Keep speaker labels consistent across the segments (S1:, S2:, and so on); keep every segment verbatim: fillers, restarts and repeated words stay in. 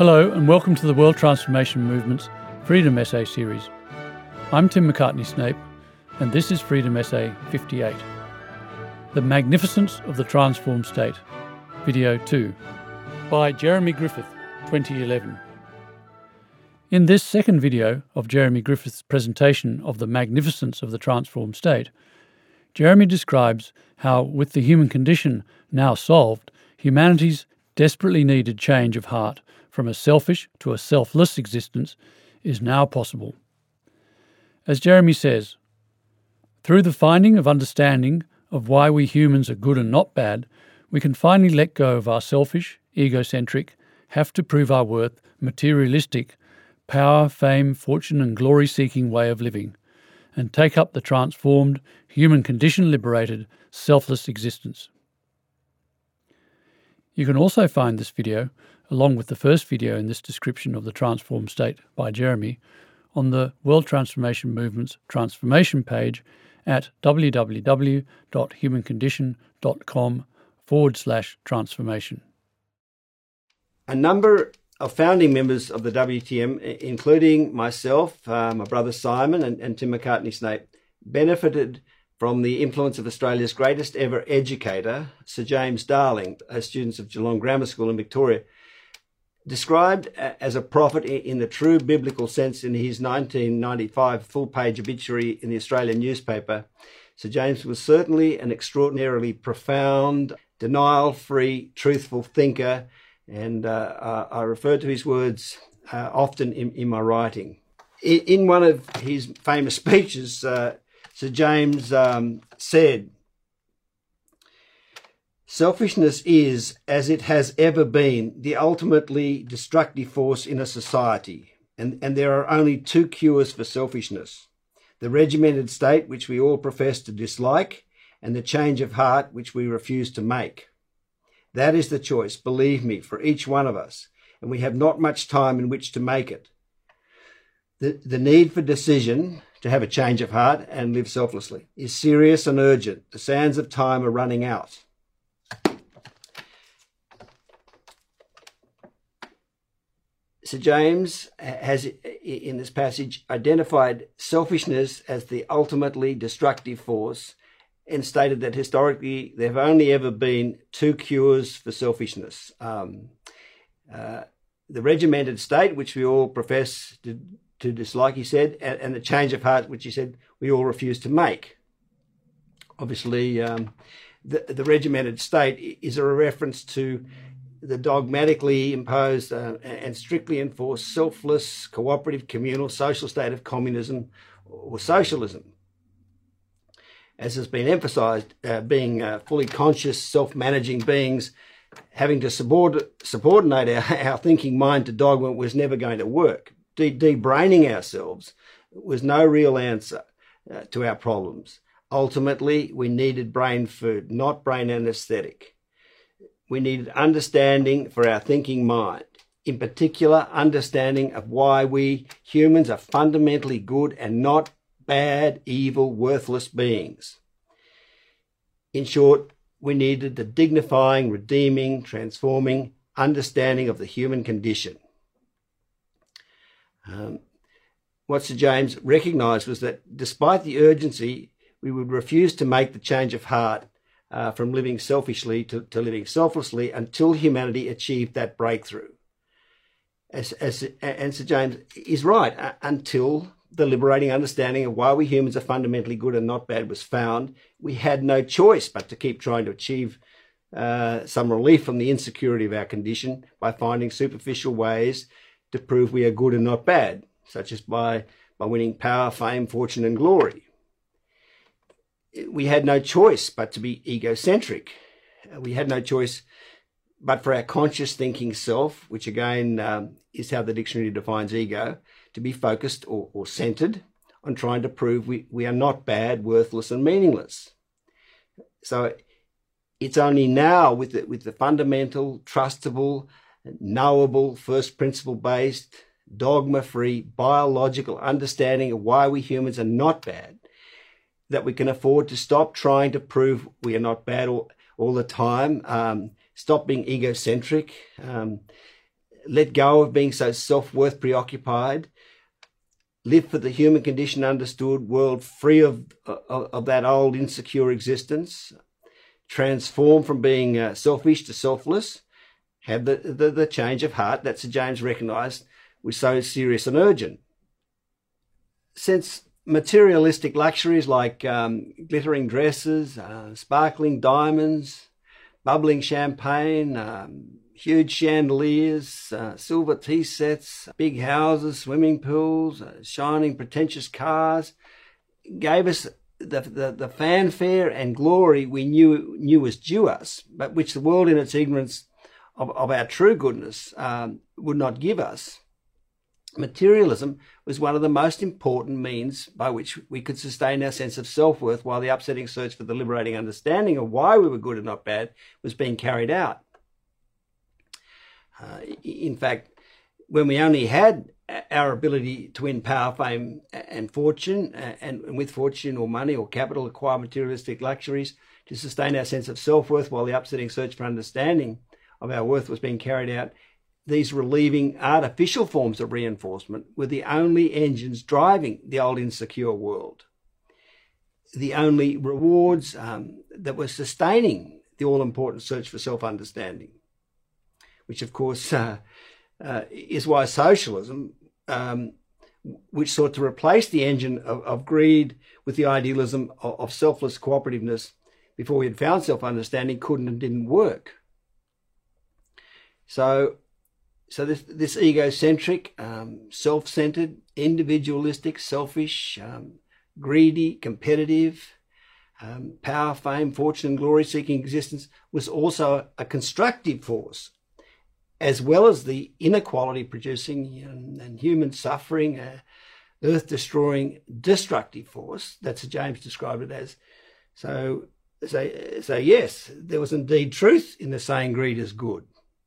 S1: Hello and welcome to the World Transformation Movement's Freedom Essay series. I'm Tim McCartney-Snape and this is Freedom Essay fifty-eight. The Magnificence of the Transformed State, Video two, by Jeremy Griffith, twenty eleven. In this second video of Jeremy Griffith's presentation of the magnificence of the transformed state, Jeremy describes how, with the human condition now solved, humanity's desperately needed change of heart from a selfish to a selfless existence is now possible. As Jeremy says, through the finding of understanding of why we humans are good and not bad, we can finally let go of our selfish, egocentric, have to prove our worth, materialistic, power, fame, fortune and glory-seeking way of living, and take up the transformed, human condition-liberated, selfless existence. You can also find this video, along with the first video in this description of the transformed state by Jeremy, on the World Transformation Movement's transformation page at www.humancondition.com forward slash transformation.
S2: A number of founding members of the W T M, including myself, uh, my brother Simon and, and Tim McCartney-Snape, benefited from the influence of Australia's greatest ever educator, Sir James Darling, as students of Geelong Grammar School in Victoria. Described as a prophet in the true biblical sense in his nineteen ninety-five full-page obituary in the Australian newspaper, Sir James was certainly an extraordinarily profound, denial-free, truthful thinker, and uh, I refer to his words uh, often in, in my writing. In, in one of his famous speeches, uh, Sir James um, said, "Selfishness is, as it has ever been, the ultimately destructive force in a society, and, and there are only two cures for selfishness: the regimented state, which we all profess to dislike, and the change of heart, which we refuse to make. That is the choice, believe me, for each one of us, and we have not much time in which to make it. The, the need for decision to have a change of heart and live selflessly is serious and urgent. The sands of time are running out." Sir James has, in this passage, identified selfishness as the ultimately destructive force and stated that historically there have only ever been two cures for selfishness. Um, uh, the regimented state, which we all profess to, to dislike, he said, and, and the change of heart, which he said we all refuse to make. Obviously, um, the, the regimented state is a reference to the dogmatically imposed uh, and strictly enforced selfless, cooperative, communal, social state of communism or socialism. As has been emphasised, uh, being uh, fully conscious, self-managing beings, having to subord- subordinate our, our thinking mind to dogma was never going to work. De- de-braining ourselves was no real answer uh, to our problems. Ultimately, we needed brain food, not brain anaesthetic. We needed understanding for our thinking mind, in particular understanding of why we humans are fundamentally good and not bad, evil, worthless beings. In short, we needed the dignifying, redeeming, transforming understanding of the human condition. Um, what Sir James recognised was that despite the urgency, we would refuse to make the change of heart Uh, from living selfishly to, to living selflessly until humanity achieved that breakthrough. As, as, and Sir James is right, uh, until the liberating understanding of why we humans are fundamentally good and not bad was found, we had no choice but to keep trying to achieve uh, some relief from the insecurity of our condition by finding superficial ways to prove we are good and not bad, such as by, by winning power, fame, fortune and glory. We had no choice but to be egocentric. We had no choice but for our conscious thinking self, which again um, is how the dictionary defines ego, to be focused or, or centered on trying to prove we, we are not bad, worthless and meaningless. So it's only now with the, with the fundamental, trustable, knowable, first principle based, dogma-free, biological understanding of why we humans are not bad that we can afford to stop trying to prove we are not bad all, all the time, um, stop being egocentric, um, let go of being so self-worth preoccupied, live for the human condition understood world free of, of, of that old insecure existence, transform from being uh, selfish to selfless, have the, the, the change of heart that Sir James recognised was so serious and urgent. Since materialistic luxuries like um, glittering dresses, uh, sparkling diamonds, bubbling champagne, um, huge chandeliers, uh, silver tea sets, big houses, swimming pools, uh, shining pretentious cars, gave us the, the, the fanfare and glory we knew knew was due us, but which the world in its ignorance of, of our true goodness um, would not give us. Materialism was one of the most important means by which we could sustain our sense of self-worth while the upsetting search for the liberating understanding of why we were good and not bad was being carried out. Uh, in fact, when we only had our ability to win power, fame and fortune, and, and with fortune or money or capital acquire materialistic luxuries to sustain our sense of self-worth while the upsetting search for understanding of our worth was being carried out, these relieving artificial forms of reinforcement were the only engines driving the old insecure world, the only rewards um, that were sustaining the all-important search for self-understanding, which of course uh, uh, is why socialism, um, which sought to replace the engine of, of greed with the idealism of, of selfless cooperativeness before we had found self-understanding, couldn't and didn't work. So So this, this egocentric, um, self-centered, individualistic, selfish, um, greedy, competitive, um, power, fame, fortune and glory-seeking existence was also a constructive force, as well as the inequality-producing um, and human suffering, uh, earth-destroying, destructive force that Sir James described it as. So, so, so yes, there was indeed truth in the saying greed is good.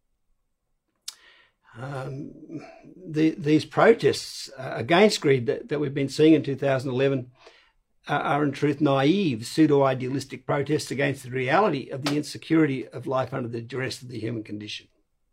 S2: Um, the, these protests against greed that, that we've been seeing in two thousand eleven are, are in truth naive, pseudo-idealistic protests against the reality of the insecurity of life under the duress of the human condition.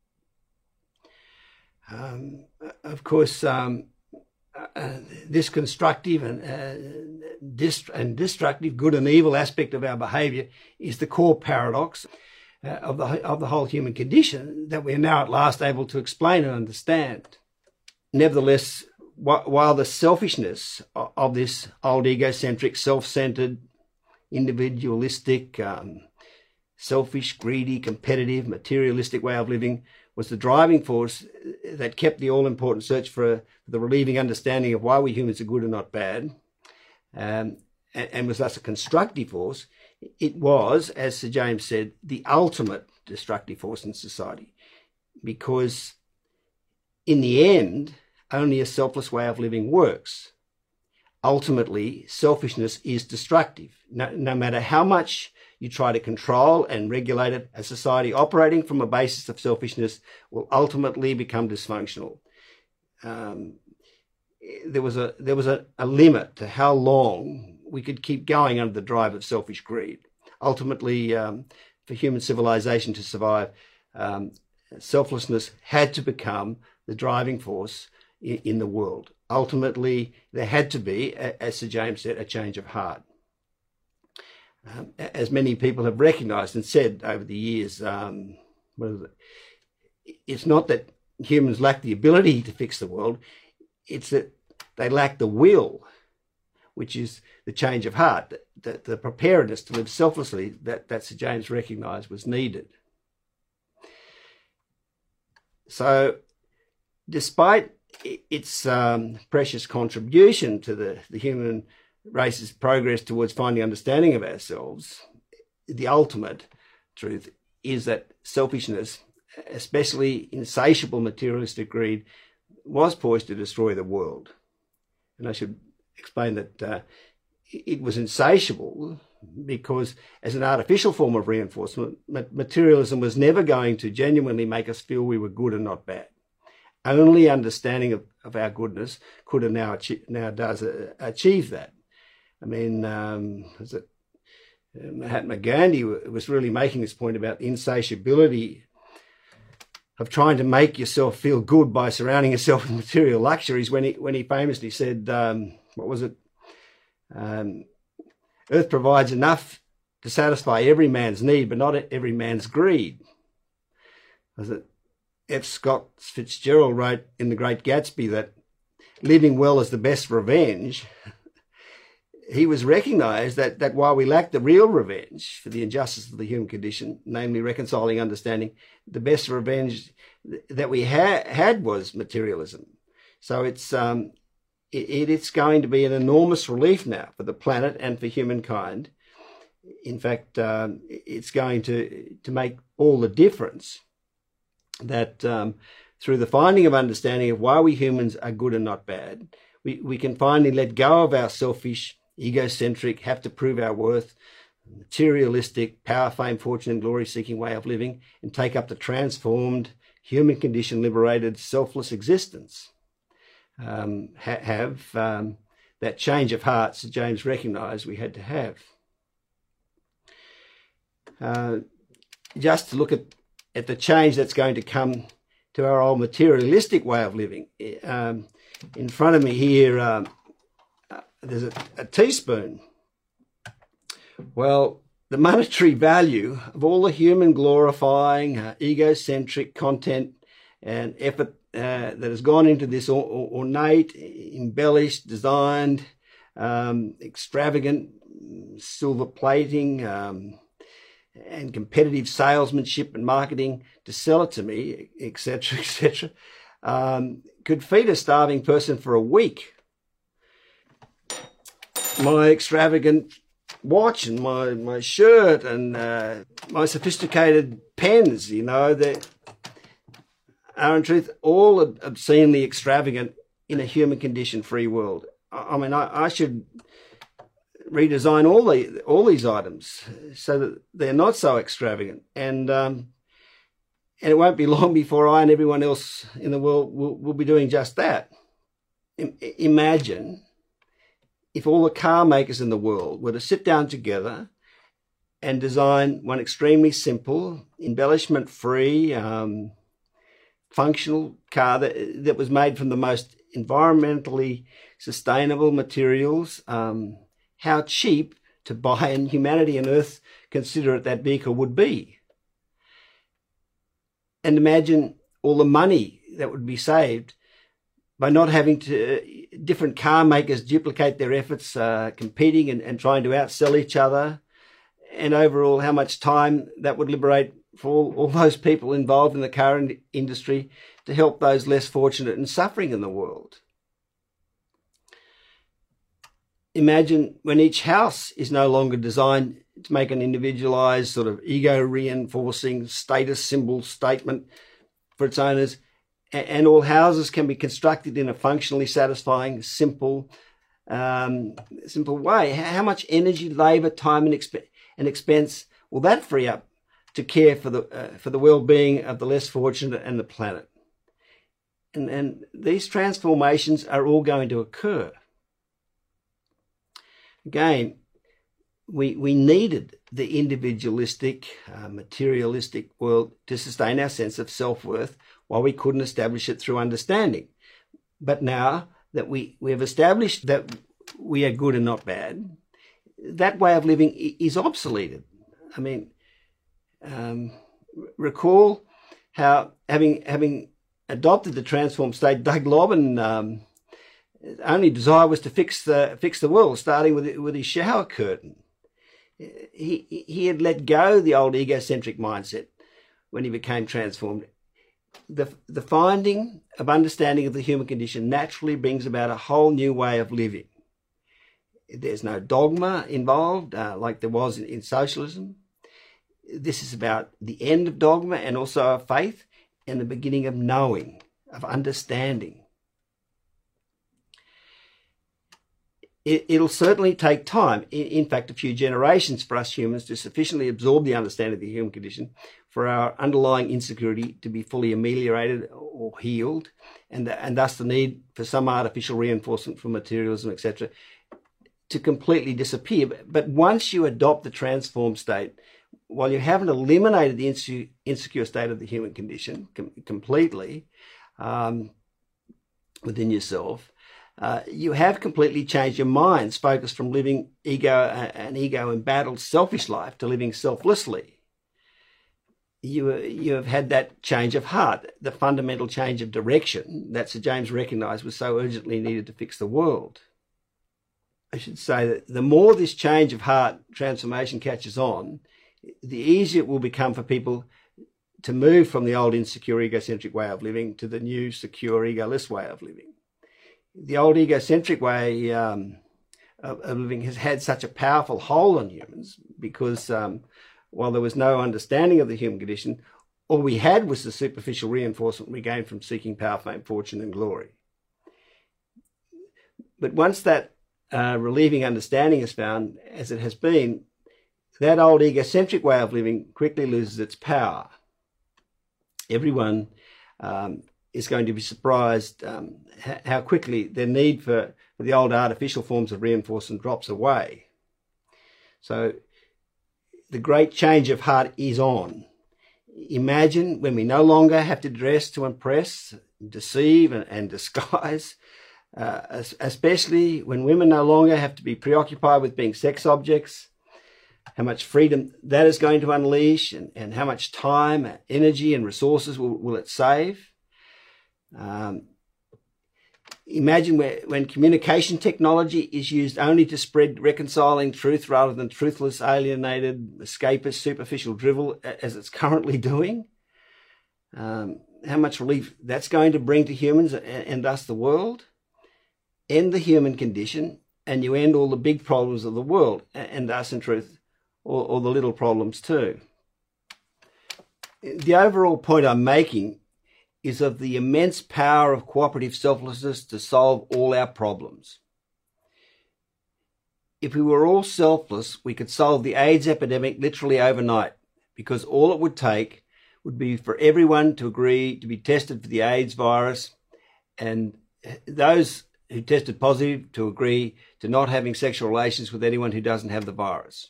S2: Um, of course, um, uh, this constructive and, uh, dist- and destructive, good and evil aspect of our behaviour is the core paradox Uh, of the of the whole human condition that we are now at last able to explain and understand. Nevertheless, wh- while the selfishness of, of this old egocentric, self-centered, individualistic, um, selfish, greedy, competitive, materialistic way of living was the driving force that kept the all-important search for the relieving understanding of why we humans are good and not bad, um, and, and was thus a constructive force, it was, as Sir James said, the ultimate destructive force in society, because in the end, only a selfless way of living works. Ultimately, selfishness is destructive. No, no matter how much you try to control and regulate it, a society operating from a basis of selfishness will ultimately become dysfunctional. Um, there was a there was a, a limit to how long we could keep going under the drive of selfish greed. Ultimately, um, for human civilization to survive, um, selflessness had to become the driving force in, in the world. Ultimately, there had to be, as Sir James said, a change of heart. Um, as many people have recognised and said over the years, um, what is it? It's not that humans lack the ability to fix the world, it's that they lack the will, which is the change of heart, the, the preparedness to live selflessly that, that Sir James recognised was needed. So, despite its um, precious contribution to the, the human race's progress towards finding understanding of ourselves, the ultimate truth is that selfishness, especially insatiable materialistic greed, was poised to destroy the world. And I should explain that uh, it was insatiable because, as an artificial form of reinforcement, materialism was never going to genuinely make us feel we were good and not bad. Only understanding of, of our goodness could and now, achieve, now does uh, achieve that. I mean, um, was it Mahatma Gandhi was really making this point about insatiability of trying to make yourself feel good by surrounding yourself with material luxuries when he, when he famously said, um, what was it? Um, Earth provides enough to satisfy every man's need, but not every man's greed. Was it F. Scott Fitzgerald wrote in The Great Gatsby that living well is the best revenge. He was recognised that, that while we lack the real revenge for the injustice of the human condition, namely reconciling understanding, the best revenge that we ha- had was materialism. So it's um, it, it's going to be an enormous relief now for the planet and for humankind. In fact, um, it's going to, to make all the difference that um, through the finding of understanding of why we humans are good and not bad, we, we can finally let go of our selfish, egocentric, have to prove our worth, materialistic, power, fame, fortune, and glory-seeking way of living, and take up the transformed, human condition, liberated, selfless existence. Um, ha- have um, that change of heart Sir James recognised we had to have. Uh, just to look at, at the change that's going to come to our old materialistic way of living. Um, in front of me here, um, uh, there's a, a teaspoon. Well, the monetary value of all the human glorifying, uh, egocentric content and effort uh, that has gone into this or, or, ornate, embellished, designed, um, extravagant silver plating, um, and competitive salesmanship and marketing to sell it to me, et cetera, et cetera, um, could feed a starving person for a week. My extravagant watch and my, my shirt and uh, my sophisticated pens, you know, they are in truth all obscenely extravagant in a human condition free world. I, I mean, I, I should redesign all the all these items so that they're not so extravagant, and um, and it won't be long before I and everyone else in the world will, will be doing just that. I, imagine if all the car makers in the world were to sit down together and design one extremely simple, embellishment-free, um, functional car that that was made from the most environmentally sustainable materials. Um, how cheap to buy and humanity and Earth considerate that vehicle would be. And imagine all the money that would be saved by not having to uh, different car makers duplicate their efforts, uh, competing and, and trying to outsell each other. And overall, how much time that would liberate for all, all those people involved in the car in- industry to help those less fortunate and suffering in the world. Imagine when each house is no longer designed to make an individualized sort of ego-reinforcing status symbol statement for its owners, and all houses can be constructed in a functionally satisfying, simple, um, simple way. How much energy, labour, time, and, exp- and expense will that free up to care for the uh, for the well-being of the less fortunate and the planet? And, and these transformations are all going to occur. Again, we we needed the individualistic, uh, materialistic world to sustain our sense of self-worth while we couldn't establish it through understanding. But now that we, we have established that we are good and not bad, that way of living is obsoleted. I mean, um, recall how having having adopted the transformed state, Doug Lobbin, um, only desire was to fix the fix the world, starting with with his shower curtain. He he had let go the old egocentric mindset when he became transformed. The the finding of understanding of the human condition naturally brings about a whole new way of living. There's no dogma involved, uh, like there was in, in socialism. This is about the end of dogma and also of faith, and the beginning of knowing, of understanding. It, it'll certainly take time, in, in fact, a few generations for us humans to sufficiently absorb the understanding of the human condition for our underlying insecurity to be fully ameliorated or healed, and, and thus the need for some artificial reinforcement from materialism, et cetera, to completely disappear. But once you adopt the transformed state, while you haven't eliminated the inse- insecure state of the human condition com- completely um, within yourself, uh, you have completely changed your mind's focus from living ego uh, an ego-embattled selfish life to living selflessly. You, you have had that change of heart, the fundamental change of direction that Sir James recognised was so urgently needed to fix the world. I should say that the more this change of heart transformation catches on, the easier it will become for people to move from the old insecure egocentric way of living to the new secure egoless way of living. The old egocentric way um, of, of living has had such a powerful hold on humans because um, while there was no understanding of the human condition, all we had was the superficial reinforcement we gained from seeking power, fame, fortune and glory. But once that uh, relieving understanding is found, as it has been, that old egocentric way of living quickly loses its power. Everyone um, is going to be surprised um, how quickly their need for, for the old artificial forms of reinforcement drops away. So the great change of heart is on. Imagine when we no longer have to dress to impress, deceive and, and disguise, uh, especially when women no longer have to be preoccupied with being sex objects, how much freedom that is going to unleash and, and how much time, energy and resources will, will it save. Um, imagine where, when communication technology is used only to spread reconciling truth rather than truthless, alienated, escapist, superficial drivel as it's currently doing. Um, how much relief that's going to bring to humans and, and thus the world. End the human condition and you end all the big problems of the world and thus in truth all, all the little problems too. The overall point I'm making is of the immense power of cooperative selflessness to solve all our problems. If we were all selfless, we could solve the AIDS epidemic literally overnight, because all it would take would be for everyone to agree to be tested for the AIDS virus, and those who tested positive to agree to not having sexual relations with anyone who doesn't have the virus.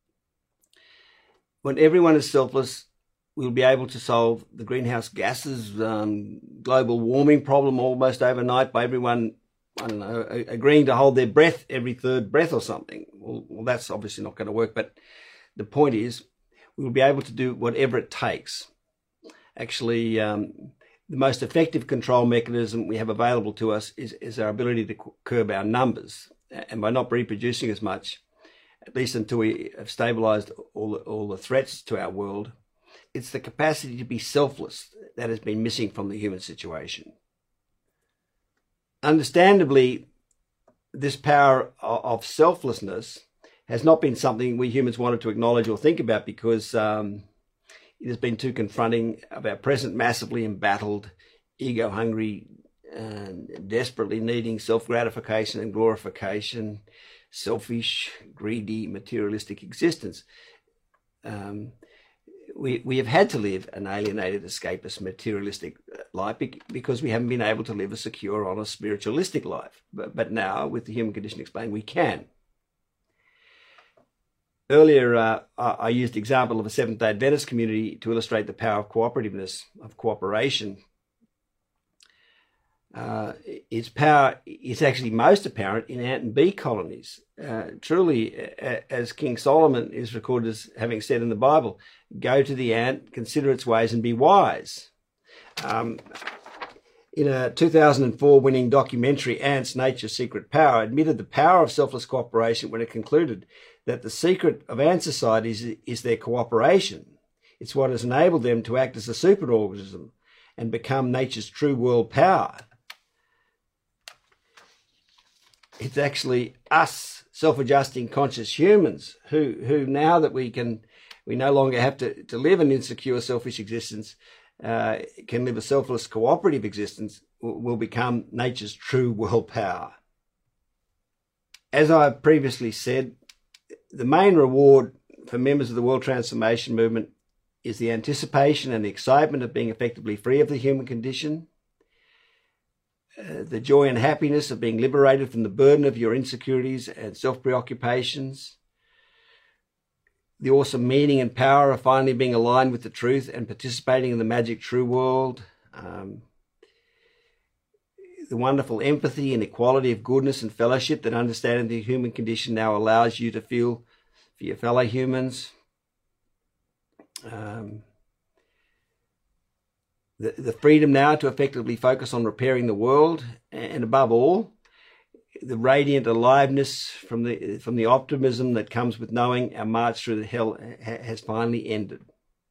S2: When everyone is selfless, we'll be able to solve the greenhouse gases, um, global warming problem almost overnight by everyone, I don't know, agreeing to hold their breath every third breath or something. Well, well that's obviously not going to work, but the point is we'll be able to do whatever it takes. Actually, um, the most effective control mechanism we have available to us is, is our ability to curb our numbers. And by not reproducing as much, at least until we have stabilized all the, all the threats to our world, it's the capacity to be selfless that has been missing from the human situation. Understandably, this power of selflessness has not been something we humans wanted to acknowledge or think about because um, it has been too confronting of our present massively embattled, ego-hungry, and desperately needing self-gratification and glorification, selfish, greedy, materialistic existence. Um, We, we have had to live an alienated, escapist, materialistic life because we haven't been able to live a secure, honest, spiritualistic life. But, but now, with the human condition explained, we can. Earlier, uh, I used the example of a Seventh-day Adventist community to illustrate the power of cooperativeness, of cooperation. Uh, its power is actually most apparent in ant and bee colonies. Uh, truly, as King Solomon is recorded as having said in the Bible, go to the ant, consider its ways and be wise. Um, in a two thousand four winning documentary, Ants, Nature's Secret Power, admitted the power of selfless cooperation when it concluded that the secret of ant societies is, is their cooperation. It's what has enabled them to act as a superorganism and become nature's true world power. It's actually us, self-adjusting conscious humans, who, who now that we can, we no longer have to, to live an insecure, selfish existence, uh, can live a selfless, cooperative existence, will, will become nature's true world power. As I previously said, the main reward for members of the World Transformation Movement is the anticipation and the excitement of being effectively free of the human condition, Uh, the joy and happiness of being liberated from the burden of your insecurities and self-preoccupations, the awesome meaning and power of finally being aligned with the truth and participating in the magic true world. Um, the wonderful empathy and equality of goodness and fellowship that understanding the human condition now allows you to feel for your fellow humans. Um, the, the freedom now to effectively focus on repairing the world, and above all, the radiant aliveness from the from the optimism that comes with knowing our march through the hell ha- has finally ended.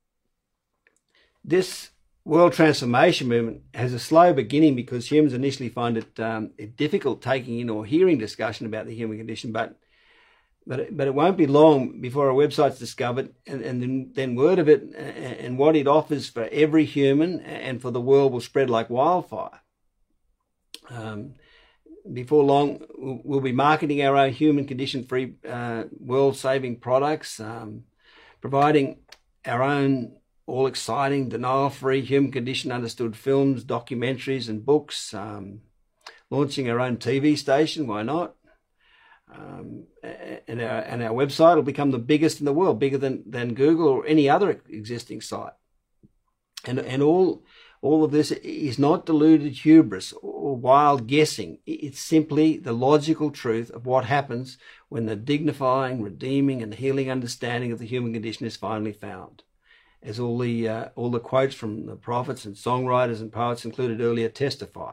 S2: This world transformation movement has a slow beginning because humans initially find it, um, it difficult taking in or hearing discussion about the human condition, but but it, but it won't be long before our website's discovered and, and then, then word of it and what it offers for every human and for the world will spread like wildfire. Um, Before long, we'll be marketing our own human condition-free, uh, world-saving products, um, providing our own all-exciting, denial-free, human condition-understood films, documentaries and books, um, launching our own T V station, why not? Um, and, our, and our website will become the biggest in the world, bigger than, than Google or any other existing site. And, and all... All of this is not deluded hubris or wild guessing. It's simply the logical truth of what happens when the dignifying, redeeming and healing understanding of the human condition is finally found. As all the, uh, all the quotes from the prophets and songwriters and poets included earlier testify.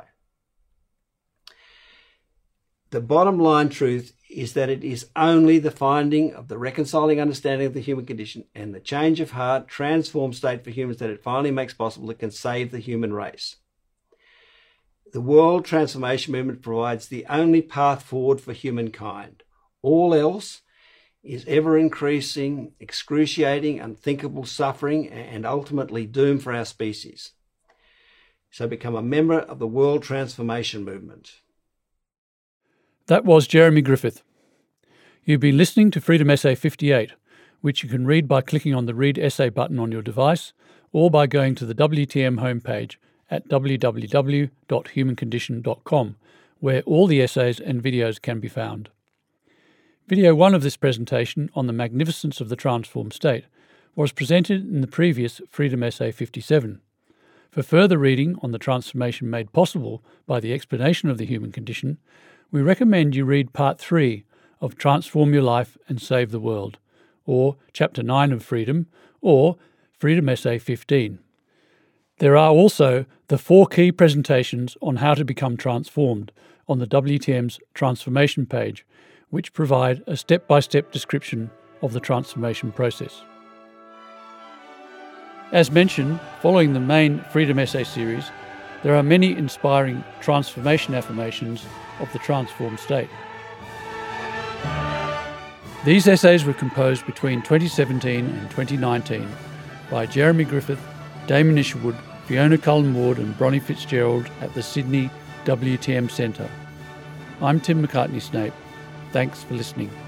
S2: The bottom line truth is that it is only the finding of the reconciling understanding of the human condition and the change of heart, transformed state for humans that it finally makes possible that can save the human race. The World Transformation Movement provides the only path forward for humankind. All else is ever-increasing, excruciating, unthinkable suffering and ultimately doom for our species. So become a member of the World Transformation Movement.
S1: That was Jeremy Griffith. You've been listening to Freedom Essay fifty-eight, which you can read by clicking on the Read Essay button on your device or by going to the W T M homepage at w w w dot human condition dot com, where all the essays and videos can be found. Video one of this presentation on the magnificence of the transformed state was presented in the previous Freedom Essay fifty-seven. For further reading on the transformation made possible by the explanation of the human condition, we recommend you read Part three of Transform Your Life and Save the World, or Chapter nine of Freedom, or Freedom Essay fifteen. There are also the four key presentations on how to become transformed on the W T M's Transformation page, which provide a step-by-step description of the transformation process. As mentioned, following the main Freedom Essay series, there are many inspiring transformation affirmations of the transformed state. These essays were composed between twenty seventeen and twenty nineteen by Jeremy Griffith, Damon Isherwood, Fiona Cullen-Ward and Bronnie Fitzgerald at the Sydney W T M Centre. I'm Tim McCartney-Snape. Thanks for listening.